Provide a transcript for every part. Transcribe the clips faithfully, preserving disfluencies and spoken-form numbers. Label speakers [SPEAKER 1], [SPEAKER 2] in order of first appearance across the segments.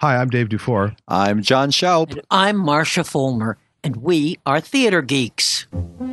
[SPEAKER 1] Hi, I'm Dave Dufour.
[SPEAKER 2] I'm John Schaub.
[SPEAKER 3] And I'm Marcia Fulmer, and we are Theater Geeks.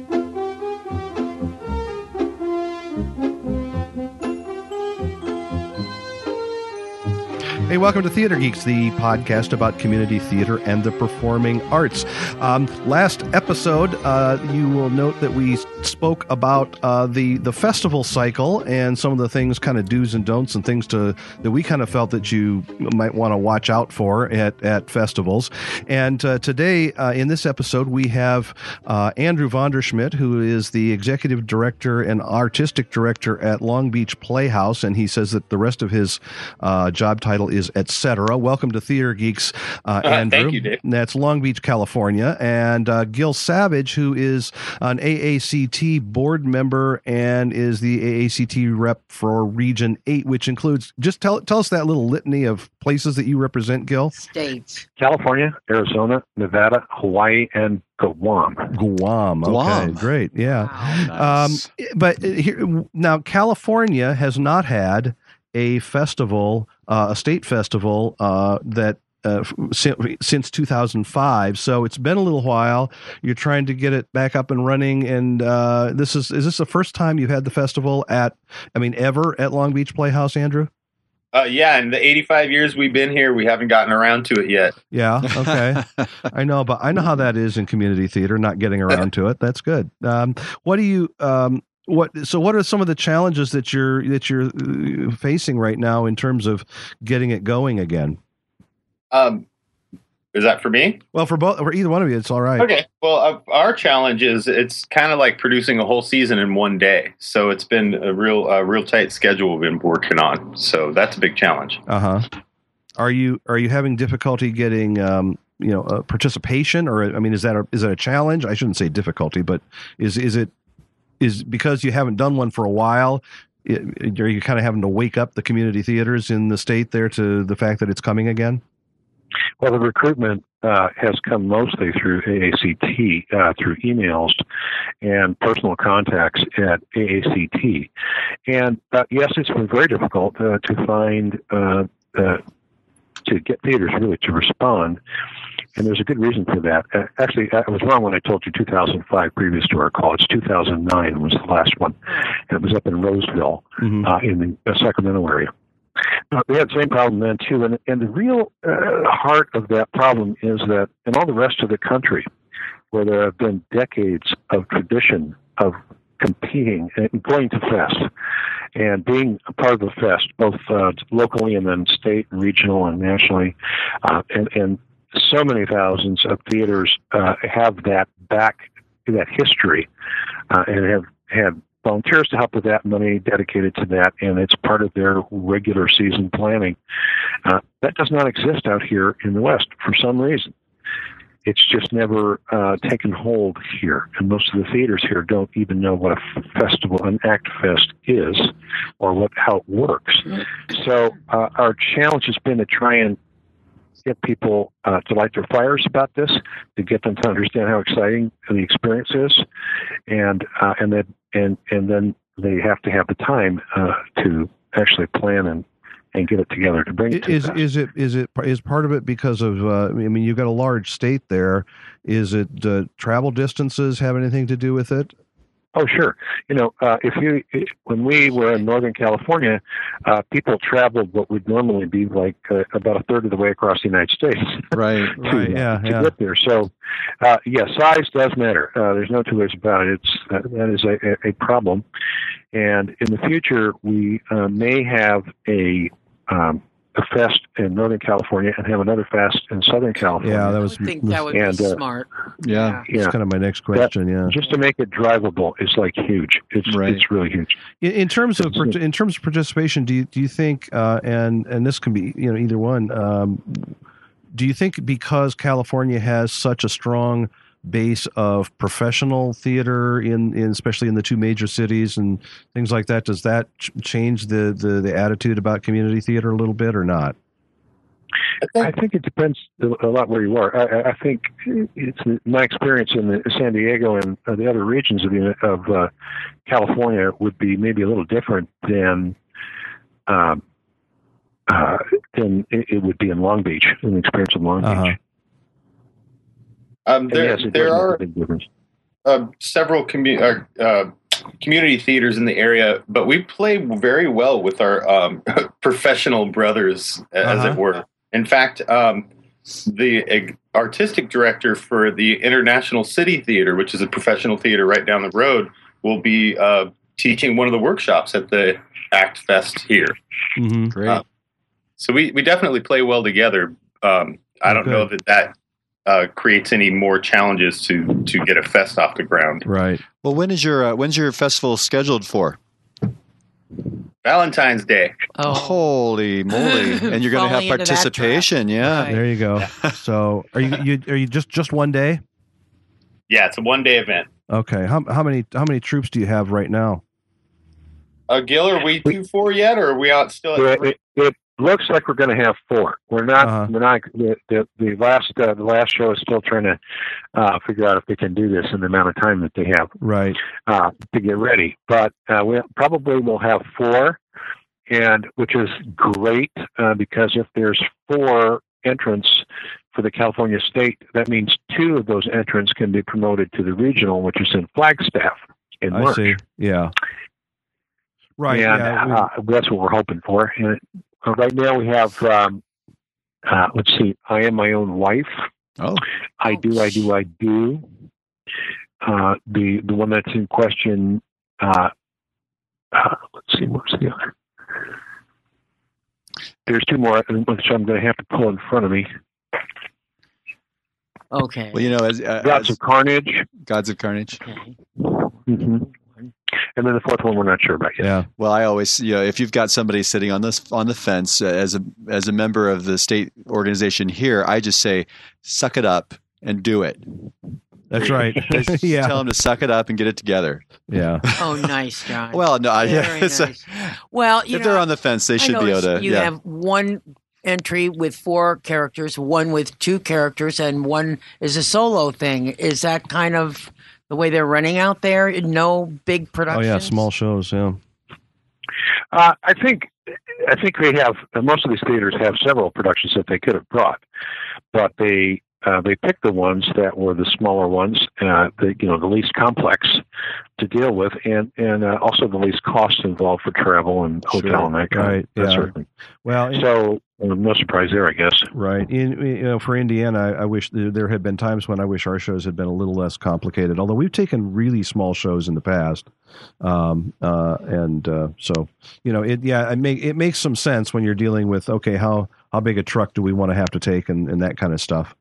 [SPEAKER 1] Hey, welcome to Theater Geeks, the podcast about community theater and the performing arts. Um, last episode, uh, you will note that we spoke about uh, the the festival cycle and some of the things, kind of do's and don'ts, and things to that we kind of felt that you might want to watch out for at at festivals. And uh, today, uh, in this episode, we have uh, Andrew Vonderschmidt, who is the executive director and artistic director at Long Beach Playhouse, and he says that the rest of his uh, job title is et cetera. Welcome to Theater Geeks, uh,
[SPEAKER 4] uh,
[SPEAKER 1] Andrew.
[SPEAKER 4] Thank you, Dave.
[SPEAKER 1] That's Long Beach, California. And uh, Gil Savage, who is an A A C T board member and is the A A C T rep for Region eight, which includes, just tell tell us that little litany of places that you represent, Gil.
[SPEAKER 3] States.
[SPEAKER 5] California, Arizona, Nevada, Hawaii, and Guam.
[SPEAKER 1] Guam. Okay,
[SPEAKER 2] Guam.
[SPEAKER 1] Great. Yeah.
[SPEAKER 2] Wow, nice.
[SPEAKER 1] Um, but here, now, California has not had a festival, uh, a state festival uh, that uh, since, since two thousand five. So it's been a little while. You're trying to get it back up and running. And uh, this is is this the first time you've had the festival at, I mean, ever at Long Beach Playhouse, Andrew?
[SPEAKER 4] Uh, yeah, in the eighty-five years we've been here, we haven't gotten around to it yet.
[SPEAKER 1] Yeah. Okay. I know, but I know how that is in community theater, not getting around to it. That's good. Um, what do you? Um, What so? What are some of the challenges that you're that you're facing right now in terms of getting it going again?
[SPEAKER 4] Um, is that for me?
[SPEAKER 1] Well, for both, for either one of you, it's all right.
[SPEAKER 4] Okay. Well, uh, our challenge is it's kind of like producing a whole season in one day. So it's been a real, uh, real tight schedule we've been working on. So that's a big challenge.
[SPEAKER 1] Uh huh. Are you are you having difficulty getting um, you know uh, participation, or I mean, is that a, is that a challenge? I shouldn't say difficulty, but is is it is because you haven't done one for a while? It, are you kind of having to wake up the community theaters in the state there to the fact that it's coming again?
[SPEAKER 5] Well, the recruitment uh, has come mostly through A A C T, uh, through emails and personal contacts at A A C T. And uh, yes, it's been very difficult uh, to find, uh, uh, to get theaters really to respond. And there's a good reason for that. Uh, actually, I was wrong when I told you two thousand five previous to our call. It's two thousand nine was the last one. And it was up in Roseville, mm-hmm. uh, in the uh, Sacramento area. Uh, we had the same problem then, too. And, and the real uh, heart of that problem is that in all the rest of the country, where there have been decades of tradition of competing and going to fest and being a part of the fest, both uh, locally and then state and regional and nationally, uh, and, and so many thousands of theaters uh, have that back, that history, uh, and have had volunteers to help with that, money dedicated to that, and it's part of their regular season planning. Uh, that does not exist out here in the West for some reason. It's just never uh, taken hold here, and most of the theaters here don't even know what a festival, an act fest is, or what how it works. So uh, our challenge has been to try and get people uh, to light their fires about this, to get them to understand how exciting the experience is, and uh, and then and and then they have to have the time uh, to actually plan and, and get it together to bring it to
[SPEAKER 1] is
[SPEAKER 5] them.
[SPEAKER 1] is it is it is part of it because of uh, I mean you've got a large state there. Is it uh, travel distances have anything to do with it?
[SPEAKER 5] Oh, sure. You know, uh, if you when we were in Northern California, uh, people traveled what would normally be like uh, about a third of the way across the United States.
[SPEAKER 2] Right,
[SPEAKER 5] to,
[SPEAKER 1] right, yeah,
[SPEAKER 5] to
[SPEAKER 1] yeah.
[SPEAKER 5] get there. So, uh, yeah, size does matter. Uh, there's no two ways about it. It's uh, that is a, a problem, and in the future we uh, may have a um, a fest in Northern California and have another fest in Southern California.
[SPEAKER 1] Yeah, that
[SPEAKER 3] I
[SPEAKER 1] was.
[SPEAKER 3] would think that would
[SPEAKER 5] and,
[SPEAKER 3] be
[SPEAKER 5] uh,
[SPEAKER 3] smart.
[SPEAKER 2] Yeah.
[SPEAKER 5] Yeah,
[SPEAKER 1] That's kind of my next question.
[SPEAKER 5] That,
[SPEAKER 1] yeah,
[SPEAKER 5] just to make it drivable is like huge. It's
[SPEAKER 2] Right.
[SPEAKER 5] it's really huge.
[SPEAKER 1] in, in terms of in terms of participation, do you do you think uh, and and this can be you know either one. Um, do you think because California has such a strong base of professional theater in, in especially in the two major cities and things like that, does that ch- change the, the the attitude about community theater a little bit or not?
[SPEAKER 5] I think it depends a lot where you are. I, I think it's my experience in the San Diego and the other regions of the, of uh, California would be maybe a little different than um, uh, then it, it would be in Long Beach, an experience in Long
[SPEAKER 1] Uh-huh.
[SPEAKER 5] Beach.
[SPEAKER 4] Um,
[SPEAKER 5] And
[SPEAKER 4] there
[SPEAKER 5] yes, it
[SPEAKER 4] there
[SPEAKER 5] does make
[SPEAKER 4] are
[SPEAKER 5] a big difference.
[SPEAKER 4] uh, several commu- uh, uh, community theaters in the area, but we play very well with our um, professional brothers, as
[SPEAKER 1] Uh-huh.
[SPEAKER 4] it were. In fact, um, the uh, artistic director for the International City Theater, which is a professional theater right down the road, will be uh, teaching one of the workshops at the Act Fest here.
[SPEAKER 1] Mm-hmm.
[SPEAKER 2] Great.
[SPEAKER 4] Uh, So we, we definitely play well together. Um, I don't
[SPEAKER 1] Okay.
[SPEAKER 4] know that that uh, creates any more challenges to to get a fest off the ground.
[SPEAKER 1] Right.
[SPEAKER 2] Well, when is your uh, when's your festival scheduled for?
[SPEAKER 4] Valentine's Day.
[SPEAKER 3] Oh,
[SPEAKER 2] Holy moly! And you're going to have
[SPEAKER 3] Falling into that trap.
[SPEAKER 2] participation, yeah.
[SPEAKER 3] Right.
[SPEAKER 1] There you go. So, are you, you are you just just one day?
[SPEAKER 4] Yeah, it's a one day event.
[SPEAKER 1] Okay. How how many how many troops do you have right now?
[SPEAKER 4] Uh, Gil, are we two four yet, or are we out still at
[SPEAKER 5] It,
[SPEAKER 4] three?
[SPEAKER 5] it, it looks like we're going to have four. We're not.
[SPEAKER 1] Uh-huh.
[SPEAKER 5] We're not. The, the, the last uh, the last show is still trying to uh, figure out if they can do this in the amount of time that they have
[SPEAKER 1] Right.
[SPEAKER 5] uh, to get ready. But uh, we probably will have four, and which is great uh, because if there's four entrants for the California State, that means two of those entrants can be promoted to the regional, which is in Flagstaff in
[SPEAKER 1] I
[SPEAKER 5] March.
[SPEAKER 1] see. Yeah. Right.
[SPEAKER 5] And
[SPEAKER 1] yeah. we-
[SPEAKER 5] uh, that's what we're hoping for. And uh, right now we have, um, uh, let's see, I Am My Own Wife.
[SPEAKER 2] Oh,
[SPEAKER 5] I Do, I Do, I Do. Uh, the the one that's in question, uh, uh, let's see, what's the other? There's two more, which I'm going to have to pull in front of me.
[SPEAKER 3] okay.
[SPEAKER 2] well, you know, as, uh,
[SPEAKER 5] Gods
[SPEAKER 2] as
[SPEAKER 5] of Carnage.
[SPEAKER 2] Gods of Carnage.
[SPEAKER 3] Okay.
[SPEAKER 5] hmm And then the fourth one we're not sure about yet.
[SPEAKER 1] yeah.
[SPEAKER 2] Well, I always, you know, if you've got somebody sitting on this on the fence uh, as a as a member of the state organization here, I just say, suck it up and do it.
[SPEAKER 1] That's right.
[SPEAKER 2] Just
[SPEAKER 1] yeah.
[SPEAKER 2] Tell them to suck it up and get it together.
[SPEAKER 1] Yeah.
[SPEAKER 3] Oh, nice, John.
[SPEAKER 2] Well, no, I,
[SPEAKER 3] Very
[SPEAKER 2] it's a-
[SPEAKER 3] nice. Well, you
[SPEAKER 2] if
[SPEAKER 3] know,
[SPEAKER 2] they're on the fence, they
[SPEAKER 3] I
[SPEAKER 2] should be able
[SPEAKER 3] noticed
[SPEAKER 2] to.
[SPEAKER 3] You
[SPEAKER 2] yeah.
[SPEAKER 3] have one entry with four characters, one with two characters, and one is a solo thing. Is that kind of the way they're running out there? No big
[SPEAKER 1] Oh
[SPEAKER 3] productions?
[SPEAKER 1] yeah. Small shows. Yeah.
[SPEAKER 5] Uh, I think I think they have uh, most of these theaters have several productions that they could have brought, but they uh, they picked the ones that were the smaller ones, uh, the you know the least complex to deal with, and and uh, also the least cost involved for travel and hotel
[SPEAKER 2] Sure.
[SPEAKER 5] and that kind
[SPEAKER 1] Right,
[SPEAKER 5] of that
[SPEAKER 1] yeah.
[SPEAKER 5] sort of thing.
[SPEAKER 1] Well. in-
[SPEAKER 5] So uh, no surprise there, I guess.
[SPEAKER 1] Right. In, you know, for Indiana, I, I wish there, there had been times when I wish our shows had been a little less complicated. Although we've taken really small shows in the past, um, uh, and uh, so you know, it yeah, it make it makes some sense when you're dealing with okay, how how big a truck do we want to have to take and, and that kind of stuff.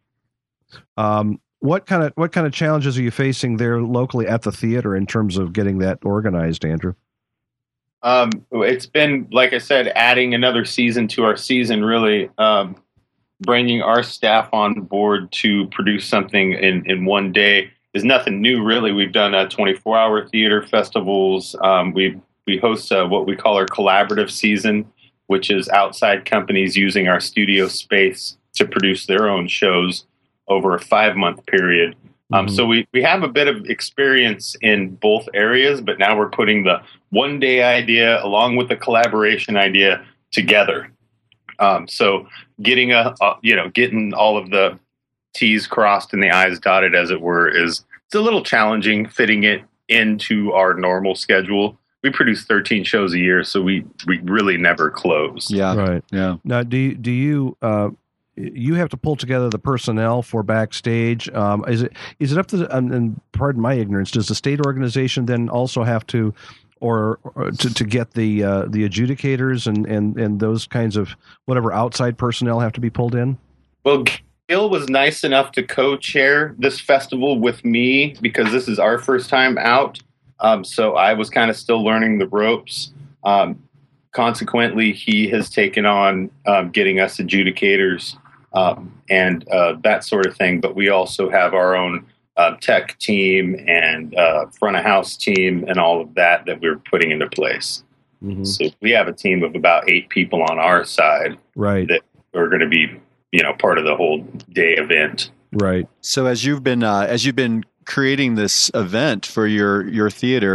[SPEAKER 1] Um, what kind of what kind of challenges are you facing there locally at the theater in terms of getting that organized, Andrew?
[SPEAKER 4] Um, it's been, like I said, adding another season to our season, really um, bringing our staff on board to produce something in, in one day is nothing new, really. We've done uh, twenty-four hour theater festivals. Um, we we host uh, what we call our collaborative season, which is outside companies using our studio space to produce their own shows over a five-month period. Um,
[SPEAKER 1] Mhm.
[SPEAKER 4] So we, we have a bit of experience in both areas, but now we're putting the one-day idea along with the collaboration idea together. Um, so getting a, a you know getting all of the T's crossed and the I's dotted, as it were, is it's a little challenging fitting it into our normal schedule. We produce thirteen shows a year, so we we really never close.
[SPEAKER 2] Yeah.
[SPEAKER 1] Right.
[SPEAKER 2] Yeah.
[SPEAKER 1] Now, do you, do you uh, you have to pull together the personnel for backstage? Um, is it is it up to the, and, and pardon my ignorance? Does the state organization then also have to, or, or to, to get the uh, the adjudicators and, and and those kinds of whatever outside personnel have to be pulled in?
[SPEAKER 4] Well, Gil was nice enough to co-chair this festival with me because this is our first time out. Um, so I was kind of still learning the ropes. Um, consequently, he has taken on um, getting us adjudicators um, and uh, that sort of thing. But we also have our own uh, tech team and uh, front of house team and all of that that we're putting into place.
[SPEAKER 1] Mm-hmm.
[SPEAKER 4] So we have a team of about eight people on our side
[SPEAKER 1] Right.
[SPEAKER 4] that are going to be, you know, part of the whole day event.
[SPEAKER 1] Right.
[SPEAKER 2] So as you've been uh, as you've been creating this event for your your theater,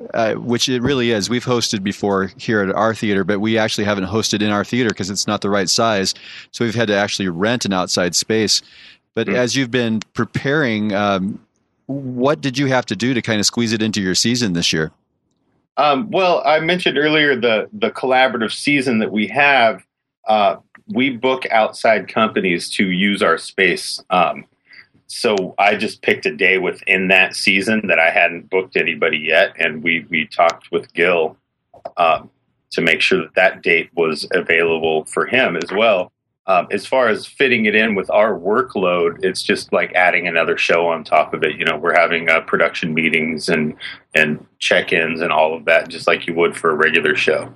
[SPEAKER 2] uh, which it really is. We've hosted before here at our theater, but we actually haven't hosted in our theater because it's not the right size. So we've had to actually rent an outside space. But mm-hmm. as you've been preparing, um, what did you have to do to kind of squeeze it into your season this year?
[SPEAKER 4] Um, well, I mentioned earlier the the collaborative season that we have. Uh, we book outside companies to use our space. Um, so I just picked a day within that season that I hadn't booked anybody yet, and we we talked with Gil um, to make sure that that date was available for him as well. Um, as far as fitting it in with our workload, it's just like adding another show on top of it. You know, we're having uh, production meetings and and check-ins and all of that, just like you would for a regular show.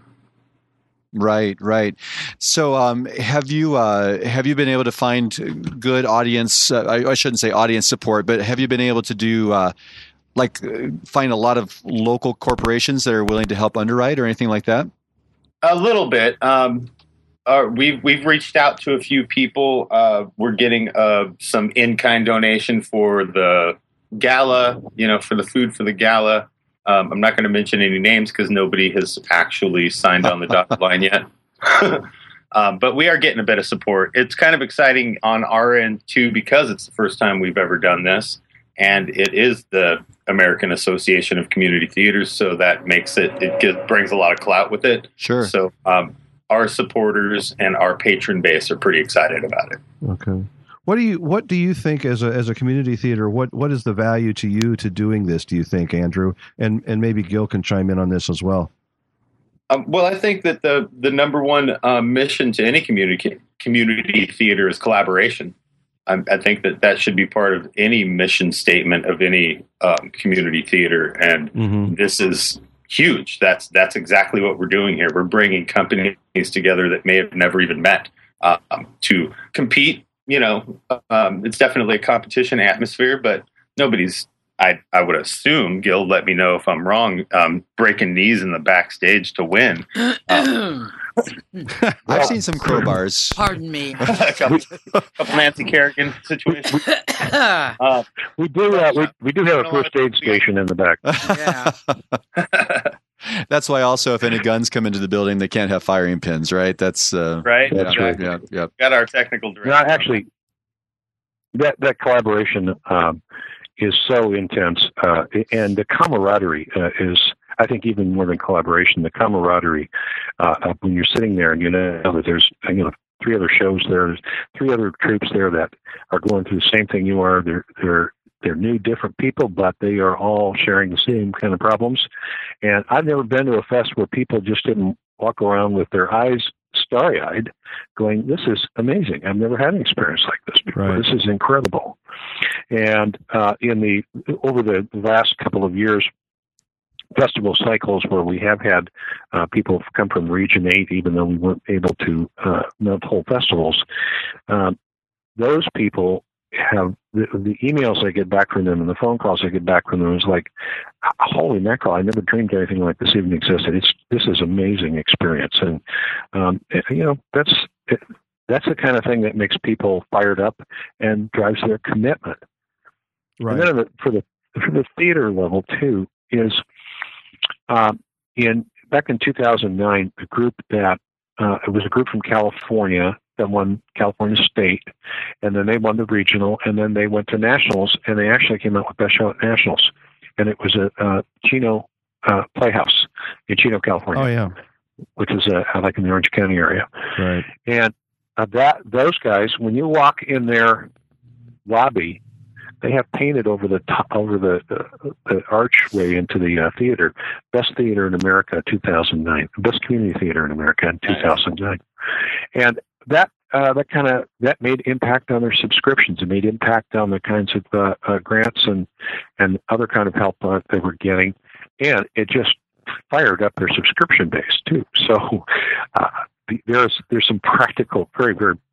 [SPEAKER 2] Right, right. So, um, have you uh, have you been able to find good audience? Uh, I, I shouldn't say audience support, but have you been able to do uh, like uh, find a lot of local corporations that are willing to help underwrite or anything like that?
[SPEAKER 4] A little bit. Um, Uh, we've we've reached out to a few people. Uh, we're getting uh, some in-kind donation for the gala, you know, for the food for the gala. Um, I'm not going to mention any names because nobody has actually signed on the dotted line yet. um, but we are getting a bit of support. It's kind of exciting on our end, too, because it's the first time we've ever done this. And it is the American Association of Community Theaters, so that makes it, it gives, brings a lot of clout with it.
[SPEAKER 2] Sure.
[SPEAKER 4] So, um, our supporters and our patron base are pretty excited about it.
[SPEAKER 1] Okay. What do you what do you think as a as a community theater? What what is the value to you to doing this? Do you think, Andrew, and and maybe Gil can chime in on this as well?
[SPEAKER 4] Um, well, I think that the the number one uh, mission to any community community theater is collaboration. I, I think that that should be part of any mission statement of any um, community theater, and mm-hmm. this is huge. That's that's exactly what we're doing here. We're bringing companies together that may have never even met um, to compete. You know, um, it's definitely a competition atmosphere, but nobody's, I, I would assume, Gil, let me know if I'm wrong, um, breaking knees in the backstage to win. Um,
[SPEAKER 2] I've seen some crowbars.
[SPEAKER 3] Pardon me.
[SPEAKER 4] a couple, couple Nancy Kerrigan situations.
[SPEAKER 5] Uh, we do uh, we, we do have a first aid station in the back.
[SPEAKER 3] Yeah.
[SPEAKER 2] That's why also if any guns come into the building, they can't have firing pins, right? That's uh,
[SPEAKER 4] right.
[SPEAKER 5] That's
[SPEAKER 4] yeah,
[SPEAKER 5] right.
[SPEAKER 2] Yeah, yeah.
[SPEAKER 4] Got our technical director.
[SPEAKER 5] No, actually, that that collaboration um, is so intense, uh, and the camaraderie uh, is, I think, even more than collaboration. The camaraderie uh, when you're sitting there and you know that there's you know three other shows there, there's three other troops there that are going through the same thing you are. They're they're They're new, different people, but they are all sharing the same kind of problems. And I've never been to a fest where people just didn't walk around with their eyes starry-eyed going, this is amazing. I've never had an experience like this before. Right. This is incredible. And uh, in the over the last couple of years, festival cycles where we have had uh, people come from Region eight, even though we weren't able to uh, mount whole festivals, um, those people have the, the emails I get back from them and the phone calls I get back from them is like, holy mackerel, I never dreamed anything like this even existed. It's this is amazing experience. And, um, you know, that's that's the kind of thing that makes people fired up and drives their commitment. Right. And then for the for the theater level, too, is um, in back in two thousand nine, a group that, uh, it was a group from California that won California State, and then they won the regional, and then they went to nationals, and they actually came out with Best Show at Nationals, and it was a uh, Chino uh, Playhouse in Chino, California.
[SPEAKER 1] Oh yeah,
[SPEAKER 5] which is uh, like in the Orange County area.
[SPEAKER 1] Right.
[SPEAKER 5] And uh, that those guys, when you walk in their lobby, they have painted over the top, over the, the, the archway into the uh, theater, Best Theater in America, two thousand nine, Best Community Theater in America in two thousand nine, and that uh, that kind of that made impact on their subscriptions. It made impact on the kinds of uh, uh, grants and and other kind of help uh, they were getting, and it just fired up their subscription base too. So uh, there's there's some practical, very very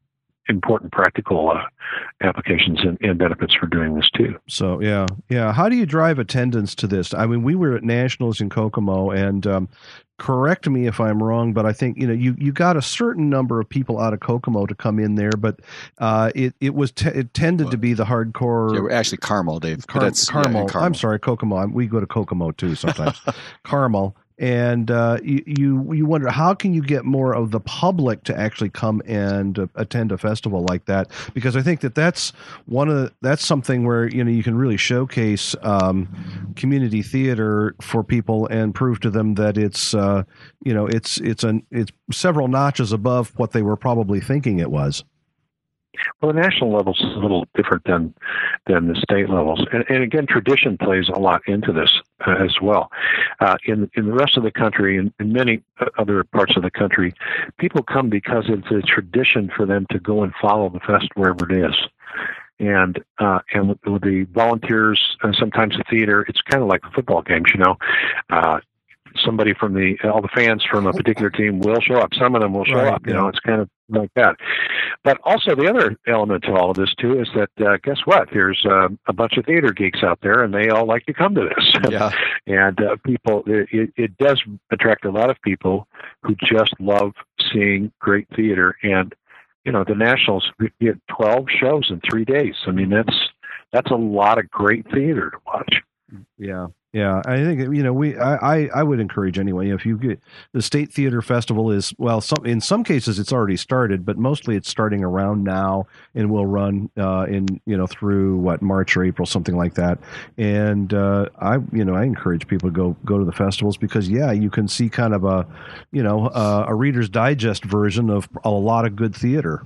[SPEAKER 5] important practical uh, applications and, and benefits for doing this too.
[SPEAKER 1] So yeah, yeah. How do you drive attendance to this? I mean, we were at Nationals in Kokomo, and um, correct me if I'm wrong, but I think you know you, you got a certain number of people out of Kokomo to come in there, but uh, it it was t- it tended to be the hardcore.
[SPEAKER 2] Yeah, we're actually Carmel, Dave.
[SPEAKER 1] Car-
[SPEAKER 2] that's,
[SPEAKER 1] Carmel.
[SPEAKER 2] Yeah, Carmel.
[SPEAKER 1] I'm sorry, Kokomo. We go to Kokomo too sometimes. Carmel. And uh, you, you you wonder, how can you get more of the public to actually come and uh, attend a festival like that? Because I think that that's one of the, that's something where you know you can really showcase um, community theater for people and prove to them that it's uh, you know it's it's an it's several notches above what they were probably thinking it was.
[SPEAKER 5] Well, the national level is a little different than than the state levels, and, and again, tradition plays a lot into this uh, as well. Uh, in in the rest of the country, and in many other parts of the country, people come because it's a tradition for them to go and follow the fest wherever it is. And uh, and with, with the volunteers, and sometimes the theater, it's kind of like football games, you know. Uh, somebody from the all the fans from a particular team will show up. Some of them will show
[SPEAKER 1] right,
[SPEAKER 5] up. You
[SPEAKER 1] yeah.
[SPEAKER 5] know, it's kind of like that. But also the other element to all of this too is that uh, guess what? There's uh, a bunch of theater geeks out there, and they all like to come to this.
[SPEAKER 2] Yeah.
[SPEAKER 5] and uh, people, it, it does attract a lot of people who just love seeing great theater. And you know, the Nationals, we get twelve shows in three days. I mean, that's that's a lot of great theater to watch.
[SPEAKER 1] Yeah. Yeah, I think you know we. I, I, I would encourage anyway. If you get the State Theater Festival is well, some in some cases it's already started, but mostly it's starting around now and will run uh, in you know through what March or April, something like that. And uh, I you know I encourage people to go go to the festivals because yeah, you can see kind of a you know uh, a Reader's Digest version of a lot of good theater.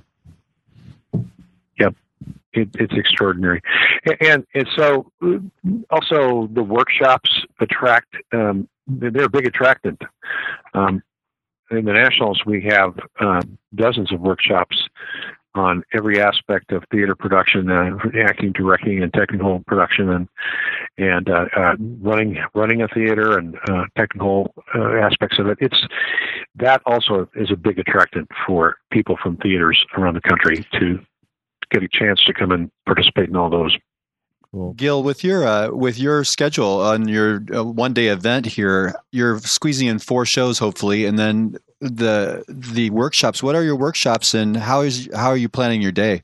[SPEAKER 5] Yep. It, it's extraordinary. And, and so also the workshops attract, um, they're a big attractant. Um, in the Nationals, we have uh, dozens of workshops on every aspect of theater production, uh, acting, directing, and technical production, and and uh, uh, running running a theater and uh, technical uh, aspects of it. It's that also is a big attractant for people from theaters around the country to get a chance to come and participate in all those.
[SPEAKER 2] Cool. Gil, with your uh, with your schedule on your uh, one day event here, you're squeezing in four shows hopefully, and then the the workshops. What are your workshops, and how is how are you planning your day?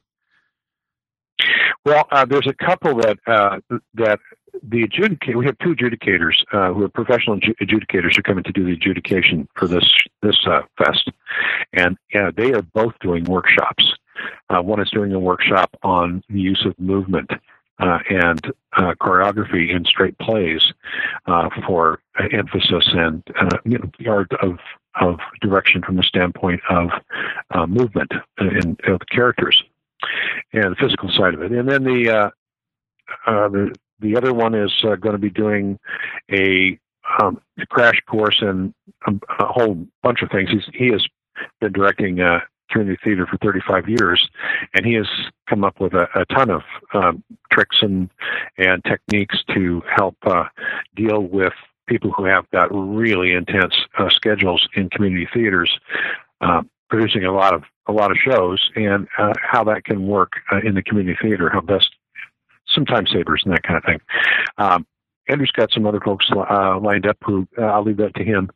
[SPEAKER 5] Well, uh, there's a couple that uh, that the adjudicate. We have two adjudicators uh, who are professional adjudicators who come in to do the adjudication for this this uh, fest, and uh, they are both doing workshops. Uh, one is doing a workshop on the use of movement uh, and uh, choreography in straight plays uh, for uh, emphasis and uh, you know, the art of, of direction from the standpoint of uh, movement in, in the characters and the physical side of it. And then the uh, uh, the, the other one is uh, going to be doing a, um, a crash course in a, a whole bunch of things. He's, he has been directing uh, community theater for thirty-five years, and he has come up with a, a ton of um, tricks and and techniques to help uh, deal with people who have got really intense uh, schedules in community theaters, uh, producing a lot of a lot of shows, and uh, how that can work uh, in the community theater, how best some time savers and that kind of thing. Um, Andrew's got some other folks uh, lined up who uh, I'll leave that to him.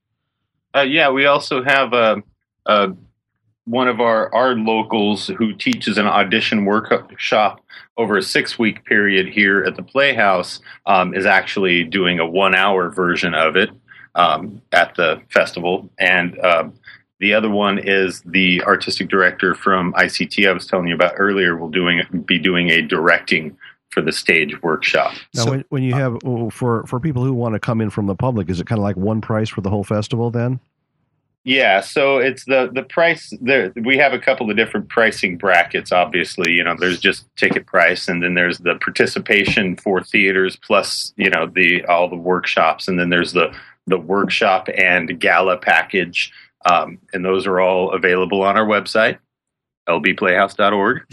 [SPEAKER 4] Uh, yeah, we also have a. a one of our, our locals who teaches an audition workshop over a six-week period here at the Playhouse um, is actually doing a one-hour version of it um, at the festival. And uh, the other one is the artistic director from I C T I was telling you about earlier will doing be doing a directing for the stage workshop.
[SPEAKER 1] Now,
[SPEAKER 4] so,
[SPEAKER 1] when, when you have, for, for people who want to come in from the public, is it kind of like one price for the whole festival then?
[SPEAKER 4] Yeah, so it's the the price there. We have a couple of different pricing brackets. Obviously, you know, there's just ticket price, and then there's the participation for theaters, plus you know the all the workshops, and then there's the the workshop and gala package, um, and those are all available on our website, l b playhouse dot org.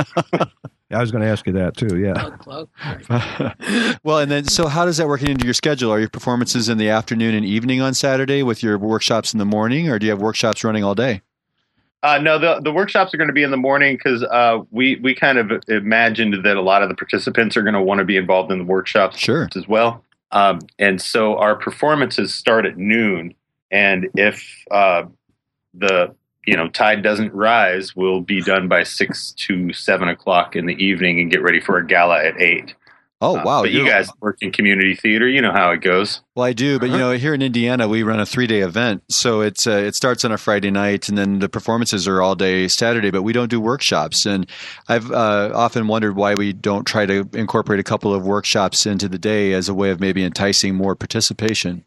[SPEAKER 1] I was going to ask you that too. Yeah.
[SPEAKER 3] Plug, plug.
[SPEAKER 2] Well, and then so how does that work into your schedule? Are your performances in the afternoon and evening on Saturday with your workshops in the morning, or do you have workshops running all day?
[SPEAKER 4] Uh, no, the the workshops are going to be in the morning because uh, we we kind of imagined that a lot of the participants are going to want to be involved in the workshops
[SPEAKER 2] Sure.
[SPEAKER 4] as well. Um, and so our performances start at noon, and if uh, the you know tide doesn't rise, we'll be done by six to seven o'clock in the evening and get ready for a gala at eight.
[SPEAKER 2] Oh,
[SPEAKER 4] Uh,
[SPEAKER 2] wow.
[SPEAKER 4] but you
[SPEAKER 2] You're-
[SPEAKER 4] guys work in community theater, you know how it goes.
[SPEAKER 2] Well, I do, but you
[SPEAKER 3] Uh-huh.
[SPEAKER 2] know, here in Indiana, we run a three-day event, so it's uh, it starts on a Friday night, and then the performances are all day Saturday. But we don't do workshops, and I've uh, often wondered why we don't try to incorporate a couple of workshops into the day as a way of maybe enticing more participation.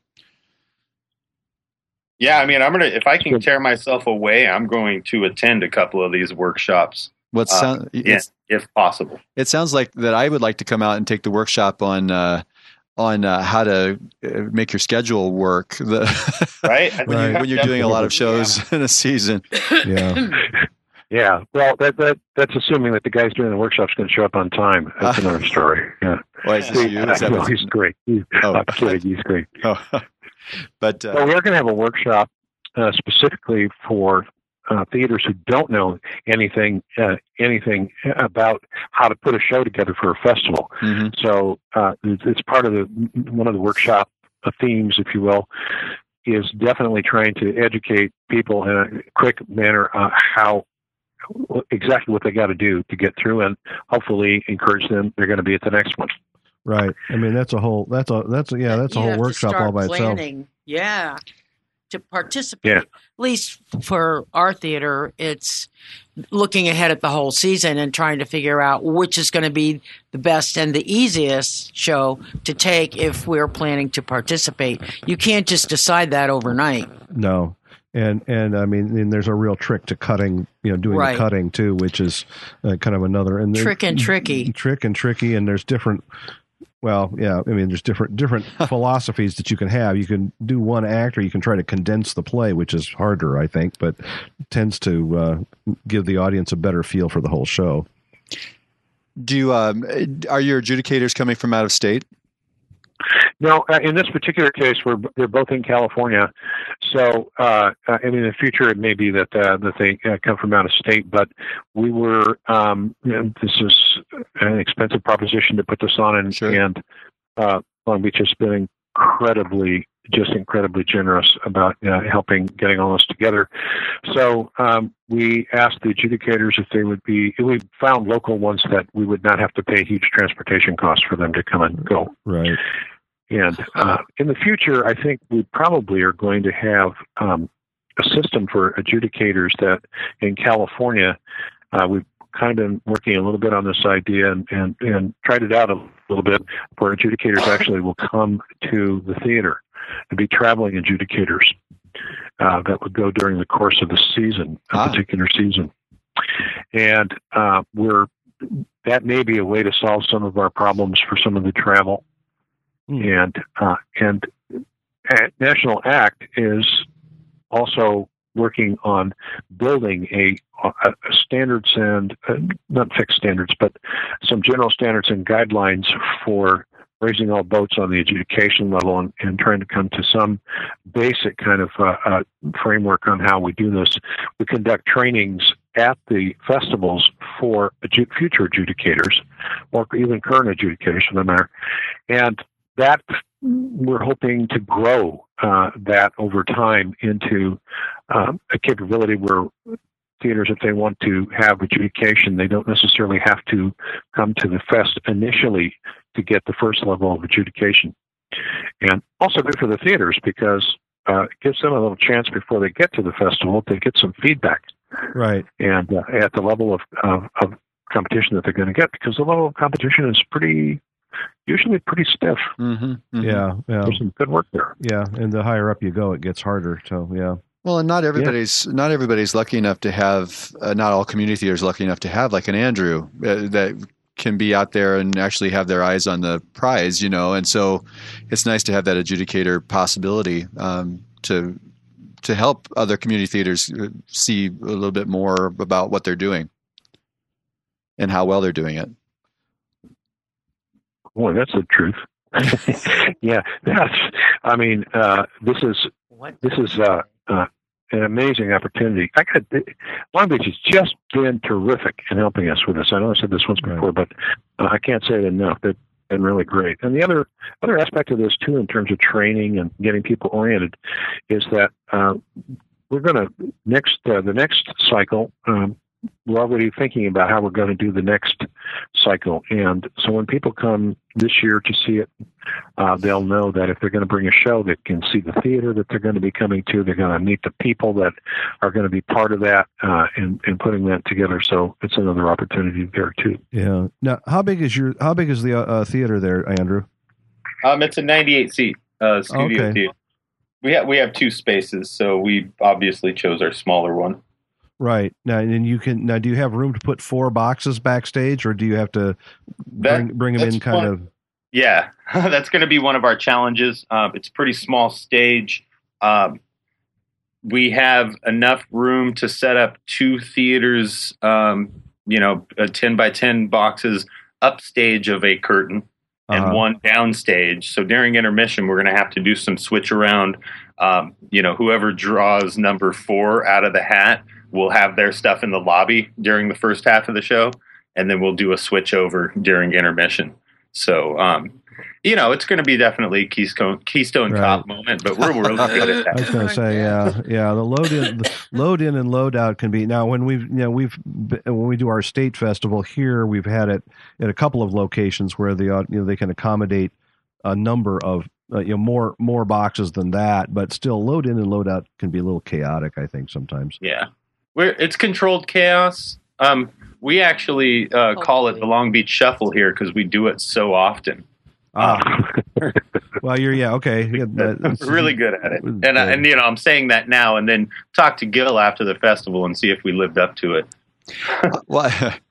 [SPEAKER 4] Yeah, I mean, I'm gonna if I can tear myself away, I'm going to attend a couple of these workshops.
[SPEAKER 2] What
[SPEAKER 4] Uh,
[SPEAKER 2] sound?
[SPEAKER 4] Yeah, if possible.
[SPEAKER 2] It sounds like that I would like to come out and take the workshop on uh, on uh, how to uh, make your schedule work. The
[SPEAKER 4] Right? I think
[SPEAKER 2] when,
[SPEAKER 1] Right.
[SPEAKER 2] you, when you're doing a lot of
[SPEAKER 4] Definitely.
[SPEAKER 2] shows in a season.
[SPEAKER 1] Yeah.
[SPEAKER 5] Yeah, well, that that that's assuming that the guy's doing the workshop's going to show up on time. That's another story. Yeah,
[SPEAKER 2] Why is this you? Is that
[SPEAKER 5] no,
[SPEAKER 2] what's-
[SPEAKER 5] he's great. He's,
[SPEAKER 2] Oh.
[SPEAKER 5] I'm kidding. He's great.
[SPEAKER 2] oh. But uh,
[SPEAKER 5] Well, we're going to have a workshop uh, specifically for uh, theaters who don't know anything uh, anything about how to put a show together for a festival.
[SPEAKER 2] mhm.
[SPEAKER 5] So uh, it's, it's part of the one of the workshop uh, themes, if you will, is definitely trying to educate people in a quick manner uh, how exactly what they got to do to get through, and hopefully encourage them. They're going to be at the next one.
[SPEAKER 1] Right. I mean, that's a whole. That's a. That's a, yeah. That's a
[SPEAKER 3] You
[SPEAKER 1] whole
[SPEAKER 3] have to
[SPEAKER 1] workshop
[SPEAKER 3] start
[SPEAKER 1] all by itself.
[SPEAKER 3] planning. Yeah, to participate.
[SPEAKER 5] Yeah.
[SPEAKER 3] At least for our theater, it's looking ahead at the whole season and trying to figure out which is going to be the best and the easiest show to take if we're planning to participate. You can't just decide that overnight.
[SPEAKER 1] No. And and I mean, and there's a real trick to cutting. You know, doing
[SPEAKER 3] Right.
[SPEAKER 1] the cutting too, which is uh, kind of another and there-
[SPEAKER 3] Trick and tricky.
[SPEAKER 1] trick and tricky, and there's different. Well, yeah, I mean, there's different different philosophies that you can have. You can do one act, or you can try to condense the play, which is harder, I think, but tends to uh, give the audience a better feel for the whole show.
[SPEAKER 2] do you, um, are your adjudicators coming from out of state?
[SPEAKER 5] No, uh, in this particular case, we're they're both in California. So, uh, uh, I mean, in the future, it may be that uh, that they uh, come from out of state. But we were. Um, you know, this is an expensive proposition to put this on, and
[SPEAKER 2] Sure.
[SPEAKER 5] and uh, Long Beach has been incredibly, just incredibly generous about uh, helping getting all this together. So um, we asked the adjudicators if they would be. We found local ones that we would not have to pay huge transportation costs for them to come and go.
[SPEAKER 1] Right.
[SPEAKER 5] And uh, in the future, I think we probably are going to have um, a system for adjudicators that in California, uh, we've kind of been working a little bit on this idea and, and, and tried it out a little bit, where adjudicators actually will come to the theater and be traveling adjudicators uh, that would go during the course of the season, a
[SPEAKER 2] Ah.
[SPEAKER 5] particular season. And uh, we're that may be a way to solve some of our problems for some of the travel.
[SPEAKER 1] Mm.
[SPEAKER 5] And uh, and uh, National Act is also working on building a, a, a standards and uh, not fixed standards, but some general standards and guidelines for raising all boats on the adjudication level, and, and trying to come to some basic kind of uh, uh, framework on how we do this. We conduct trainings at the festivals for adju- future adjudicators, or even current adjudicators for that matter, and that we're hoping to grow uh, that over time into um, a capability where theaters, if they want to have adjudication, they don't necessarily have to come to the fest initially to get the first level of adjudication. And also good for the theaters, because uh, it gives them a little chance before they get to the festival to get some feedback
[SPEAKER 1] Right.
[SPEAKER 5] and uh, at the level of, of, of competition that they're going to get, because the level of competition is pretty, usually pretty stiff.
[SPEAKER 2] Mm-hmm, mm-hmm.
[SPEAKER 1] Yeah. Yeah.
[SPEAKER 5] There's some good work there.
[SPEAKER 1] Yeah. And the higher up you go, it gets harder. So yeah.
[SPEAKER 2] Well, and not everybody's not everybody's lucky enough to have. Uh, not all community theaters are lucky enough to have like an Andrew uh, that can be out there and actually have their eyes on the prize, you know. And so, it's nice to have that adjudicator possibility um, to to help other community theaters see a little bit more about what they're doing and how well they're doing it.
[SPEAKER 5] Boy, that's the truth. yeah, that's. I mean, uh, this is
[SPEAKER 3] What?
[SPEAKER 5] this is uh, uh, an amazing opportunity. I got Long Beach has just been terrific in helping us with this. I know I said this once before, but uh, I can't say it enough. They've been really great. And the other other aspect of this too, in terms of training and getting people oriented, is that uh, we're going to next uh, the next cycle. Um, we're already thinking about how we're going to do the next cycle. And so when people come this year to see it, uh, they'll know that if they're going to bring a show, they can see the theater that they're going to be coming to. They're going to meet the people that are going to be part of that uh, and, and putting that together. So it's another opportunity there too.
[SPEAKER 1] Yeah. Now, how big is your how big is the uh, theater there, Andrew?
[SPEAKER 4] Um, it's a ninety-eight seat uh, studio
[SPEAKER 1] Okay.
[SPEAKER 4] theater. We have we have two spaces, so we obviously chose our smaller one.
[SPEAKER 1] Right. Now, and you can now. Do you have room to put four boxes backstage, or do you have to bring
[SPEAKER 4] That-
[SPEAKER 1] bring them in
[SPEAKER 4] that's
[SPEAKER 1] kind
[SPEAKER 4] one-
[SPEAKER 1] of?
[SPEAKER 4] Yeah, that's going to be one of our challenges. Um, it's a pretty small stage. Um, we have enough room to set up two theaters, um, you know, uh, ten by ten boxes upstage of a curtain and
[SPEAKER 1] Uh-huh.
[SPEAKER 4] one downstage. So during intermission, we're going to have to do some switch around. Um, you know, whoever draws number four out of the hat will have their stuff in the lobby during the first half of the show, and then we'll do a switch over during intermission. So, um, you know, it's going to be definitely Keystone Keystone
[SPEAKER 1] Right.
[SPEAKER 4] Cop moment, but we're really good at
[SPEAKER 1] I was
[SPEAKER 4] that.
[SPEAKER 1] going to say, yeah, yeah. The load in, the load in, and load out can be now. When we've, you know, we've when we do our state festival here, we've had it at a couple of locations where the you know they can accommodate a number of uh, you know more more boxes than that, but still load in and load out can be a little chaotic. I think sometimes.
[SPEAKER 4] Yeah, we're it's controlled chaos. Um, we actually uh, call it the Long Beach Shuffle here because we do it so often.
[SPEAKER 1] Ah, well, you're yeah okay. Yeah, that-
[SPEAKER 4] We're really good at it, and I, and you know I'm saying that now, and then talk to Gil after the festival and see if we lived up to it.
[SPEAKER 2] Well,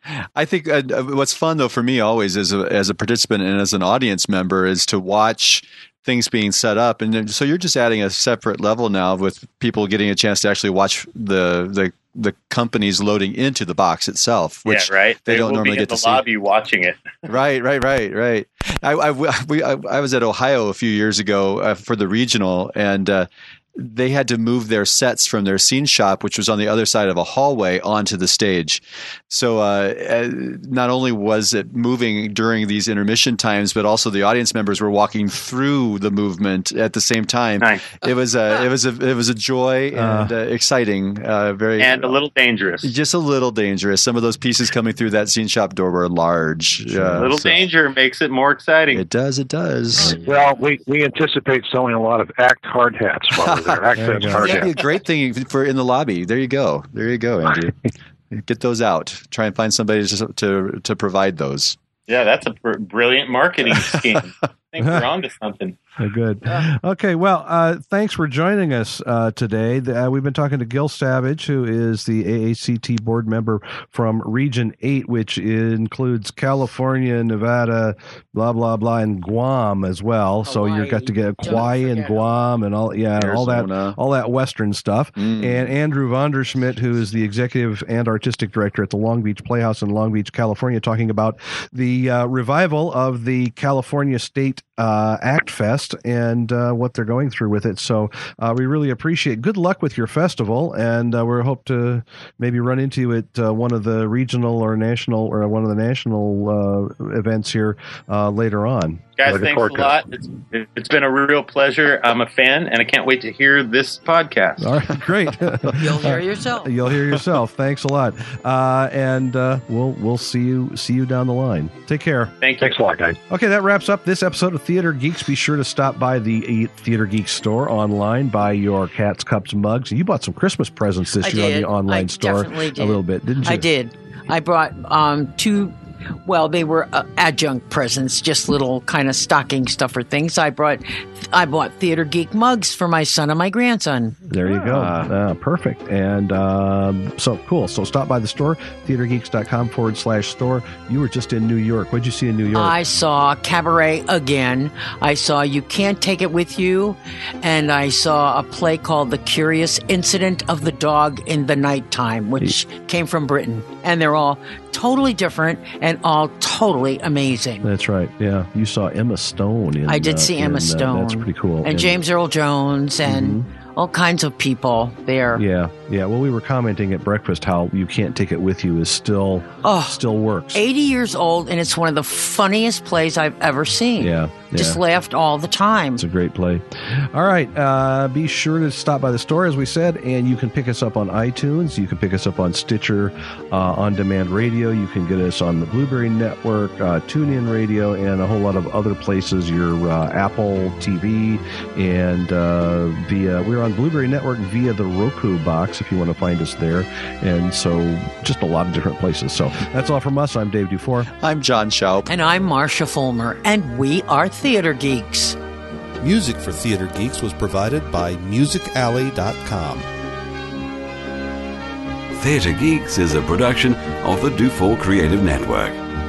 [SPEAKER 2] I think uh, what's fun though for me always as a as a participant and as an audience member is to watch things being set up, and then, so you're just adding a separate level now with people getting a chance to actually watch the the the companies loading into the box itself, which
[SPEAKER 4] yeah, right.
[SPEAKER 2] they don't
[SPEAKER 4] will
[SPEAKER 2] normally
[SPEAKER 4] be in
[SPEAKER 2] get to
[SPEAKER 4] the
[SPEAKER 2] see.
[SPEAKER 4] lobby watching it.
[SPEAKER 2] Right, right, right, right. I, I, we, I, I was at Ohio a few years ago uh, for the regional, and uh, they had to move their sets from their scene shop, which was on the other side of a hallway, onto the stage. So uh, uh, not only was it moving during these intermission times, but also the audience members were walking through the movement at the same time.
[SPEAKER 4] Nice.
[SPEAKER 2] It was a, it was a, it was a joy and uh, exciting. Uh, very
[SPEAKER 4] And a little dangerous.
[SPEAKER 2] just a little dangerous. Some of those pieces coming through that scene shop door were large.
[SPEAKER 4] a little
[SPEAKER 2] so-
[SPEAKER 4] danger makes it more exciting.
[SPEAKER 2] It does. It does.
[SPEAKER 5] Well, we, we anticipate selling a lot of ACT hard hats while we're there. ACT
[SPEAKER 1] There you
[SPEAKER 5] Fest
[SPEAKER 1] go.
[SPEAKER 5] hard
[SPEAKER 2] That'd be a
[SPEAKER 5] hats.
[SPEAKER 2] great thing for in the lobby. There you go. There you go, Andrew. Get those out. Try and find somebody to to, to provide those.
[SPEAKER 4] Yeah, that's a br- brilliant marketing scheme. I think we're onto something.
[SPEAKER 1] Oh, good. Okay. Well, uh, thanks for joining us uh, today. The, uh, we've been talking to Gil Savage, who is the A A C T board member from Region eight, which includes California, Nevada, blah, blah, blah, and Guam as well. So
[SPEAKER 3] Hawaii.
[SPEAKER 1] you've got to get
[SPEAKER 3] Don't
[SPEAKER 1] Hawaii and
[SPEAKER 3] forget
[SPEAKER 1] Guam and all, yeah, all that,
[SPEAKER 2] Arizona.
[SPEAKER 1] all that Western stuff.
[SPEAKER 2] Mm.
[SPEAKER 1] And Andrew Vonderschmidt, who is the executive and artistic director at the Long Beach Playhouse in Long Beach, California, talking about the uh, revival of the California State uh, Act Fest and uh, what they're going through with it. So uh, we really appreciate. Good luck with your festival, and uh, we hope to maybe run into you at uh, one of the regional or national or one of the national uh, events here uh, later on.
[SPEAKER 4] Guys,
[SPEAKER 5] Looking
[SPEAKER 4] thanks a
[SPEAKER 5] forward to it.
[SPEAKER 4] lot. It's, it's been a real pleasure. I'm a fan, and I can't wait to hear this podcast.
[SPEAKER 1] All right, great.
[SPEAKER 3] You'll hear yourself.
[SPEAKER 1] You'll hear yourself. Thanks a lot, uh, and uh, we'll we'll see you see you down the line. Take care.
[SPEAKER 4] Thank you.
[SPEAKER 5] Thanks a lot, guys.
[SPEAKER 1] Okay, that wraps up this episode of Theater Geeks. Be sure to stop by the Theater Geeks store online, buy your Cats, Cups, and Mugs. You bought some Christmas presents this
[SPEAKER 3] I
[SPEAKER 1] year on
[SPEAKER 3] did.
[SPEAKER 1] the online
[SPEAKER 3] I
[SPEAKER 1] store
[SPEAKER 3] definitely did.
[SPEAKER 1] a little bit, didn't you?
[SPEAKER 3] I did. I brought um, two, well, they were uh, adjunct presents, just little kind of stocking stuffer things. I brought, I bought Theater Geek mugs for my son and my grandson.
[SPEAKER 1] There you go. Uh, perfect. And um, so cool. So stop by the store, theatergeeks.com forward slash store. You were just in New York. What'd you see in New York?
[SPEAKER 3] I saw Cabaret again. I saw You Can't Take It With You. And I saw a play called The Curious Incident of the Dog in the Nighttime, which came from Britain. And they're all totally different and all totally amazing.
[SPEAKER 1] That's right. Yeah. You saw Emma Stone. In,
[SPEAKER 3] I did
[SPEAKER 1] uh,
[SPEAKER 3] see Emma
[SPEAKER 1] in, uh,
[SPEAKER 3] Stone.
[SPEAKER 1] that's pretty cool.
[SPEAKER 3] And James Earl Jones and all kinds of people there.
[SPEAKER 1] Yeah, yeah. Well, we were commenting at breakfast how You Can't Take It With You is still
[SPEAKER 3] oh,
[SPEAKER 1] still works.
[SPEAKER 3] eighty years old, and it's one of the funniest plays I've ever seen.
[SPEAKER 1] Yeah, yeah.
[SPEAKER 3] Just laughed all the time.
[SPEAKER 1] It's a great play. All right. Uh, be sure to stop by the store, as we said, and you can pick us up on iTunes. You can pick us up on Stitcher, uh, On Demand Radio. You can get us on the Blueberry Network, uh, TuneIn Radio, and a whole lot of other places. Your uh, Apple T V, and uh, via we're on Blueberry Network via the Roku box if you want to find us there. And so just a lot of different places. So that's all from us. I'm Dave Dufour.
[SPEAKER 2] I'm John Schaup.
[SPEAKER 3] And I'm Marcia Fulmer, and we are Theater Geeks.
[SPEAKER 6] Music for Theater Geeks was provided by music alley dot com.
[SPEAKER 7] Theater Geeks is a production of the Dufour Creative Network.